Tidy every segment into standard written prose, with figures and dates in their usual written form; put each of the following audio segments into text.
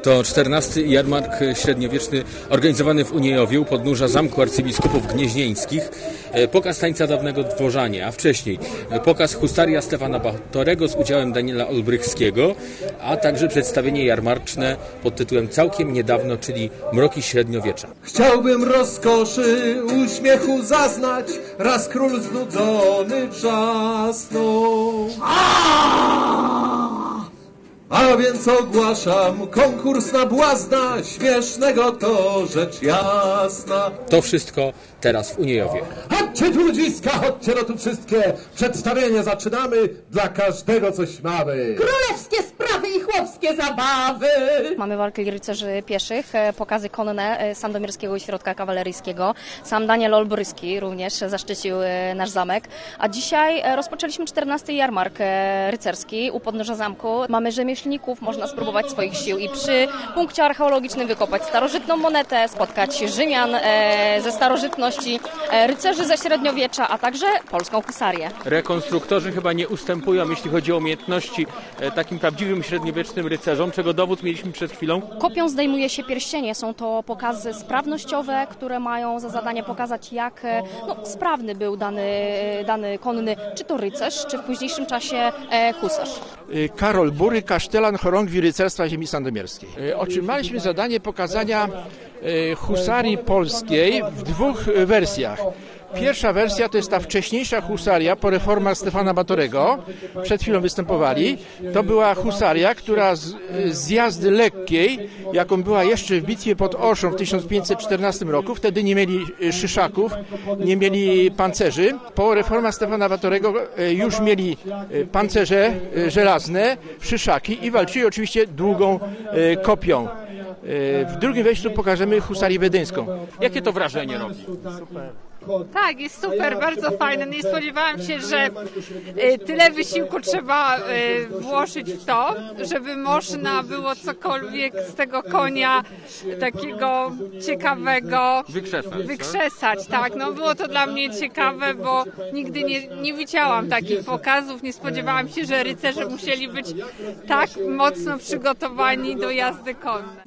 To 14. jarmark średniowieczny organizowany w Uniejowie u podnóża Zamku Arcybiskupów Gnieźnieńskich. Pokaz tańca dawnego Dworzanie, a wcześniej pokaz husaria Stefana Batorego z udziałem Daniela Olbrychskiego, a także przedstawienie jarmarczne pod tytułem Całkiem niedawno, czyli Mroki Średniowiecza. Chciałbym rozkoszy uśmiechu zaznać, raz król znudzony wrzasnął. A więc ogłaszam konkurs na błazna, śmiesznego to rzecz jasna. To wszystko teraz w Uniejowie. Chodźcie tu ludziska, chodźcie no tu wszystkie. Przedstawienie zaczynamy, dla każdego coś mamy. Królewskie sprawy i chłopskie zabawy. Mamy walki rycerzy pieszych, pokazy konne Sandomierskiego Ośrodka Kawaleryjskiego. Sam Daniel Olbryski również zaszczycił nasz zamek. A dzisiaj rozpoczęliśmy 14. jarmark rycerski u podnóża zamku. Mamy rzemieślników, można spróbować swoich sił i przy punkcie archeologicznym wykopać starożytną monetę, spotkać Rzymian ze starożytności, rycerzy ze średniowiecza, a także polską husarię. Rekonstruktorzy chyba nie ustępują, jeśli chodzi o umiejętności takim prawdziwym średniowiecznym rycerzom, czego dowód mieliśmy przed chwilą. Kopią zdejmuje się pierścienie. Są to pokazy sprawnościowe, które mają za zadanie pokazać, jak sprawny był dany konny, czy to rycerz, czy w późniejszym czasie husarz. Karol Bury, kasztelan chorągwi rycerstwa ziemi sandomierskiej. Otrzymaliśmy zadanie pokazania husarii polskiej w dwóch wersjach. Pierwsza wersja to jest ta wcześniejsza husaria po reformach Stefana Batorego. Przed chwilą występowali. To była husaria, która z jazdy lekkiej, jaką była jeszcze w bitwie pod Orszą w 1514 roku, wtedy nie mieli szyszaków, nie mieli pancerzy. Po reformach Stefana Batorego już mieli pancerze żelazne, szyszaki i walczyli oczywiście długą kopią. W drugim wejściu pokażemy husarię wiedeńską. Jakie to wrażenie robi? Tak, jest super, bardzo fajne. Nie spodziewałam się, że tyle wysiłku trzeba włożyć w to, żeby można było cokolwiek z tego konia takiego ciekawego wykrzesać. Tak, no było to dla mnie ciekawe, bo nigdy nie widziałam takich pokazów. Nie spodziewałam się, że rycerze musieli być tak mocno przygotowani do jazdy konnej.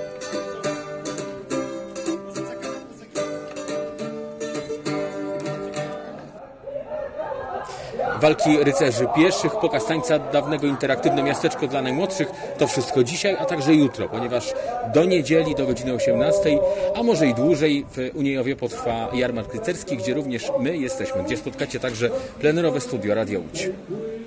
Walki rycerzy pieszych, pokaz tańca dawnego, interaktywne miasteczko dla najmłodszych. To wszystko dzisiaj, a także jutro, ponieważ do niedzieli, do godziny 18, a może i dłużej w Uniejowie potrwa jarmark rycerski, gdzie również my jesteśmy, gdzie spotkacie także plenerowe studio Radia Łódź.